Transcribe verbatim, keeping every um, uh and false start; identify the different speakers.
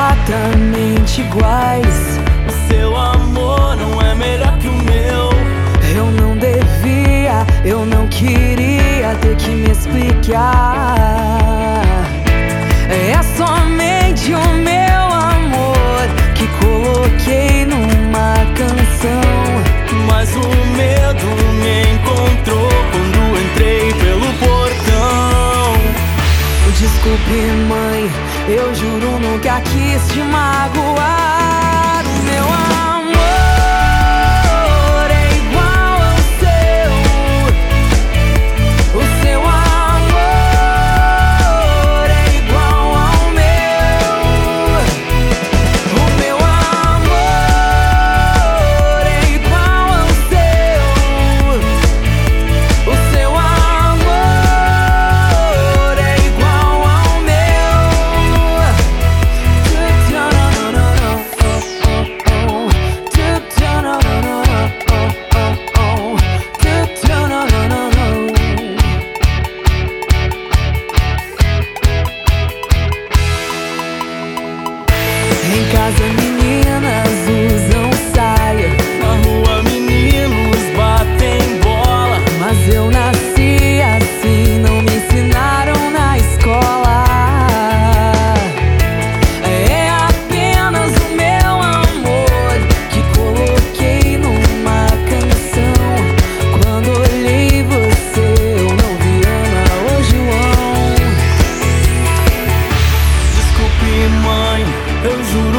Speaker 1: exatamente iguais.
Speaker 2: O seu amor não é melhor que o meu.
Speaker 1: Eu não devia, eu não queria ter que me explicar. É somente o meu amor que coloquei numa canção.
Speaker 2: Mas o medo me encontrou quando entrei pelo portão.
Speaker 1: Desculpe, mãe, eu juro nunca quis te magoar. O meu amor é igual ao seu. O seu amor é igual ao meu. O meu amor é igual ao seu. O seu amor é igual ao meu. Em casa meninas usam saia,
Speaker 2: Na rua meninos batem bola.
Speaker 1: mas eu nasci assim, não me ensinaram na escola. É apenas o meu amor que coloquei numa canção. Quando olhei você, eu não vi Ana ou João.
Speaker 2: Desculpe, mãe, eu juro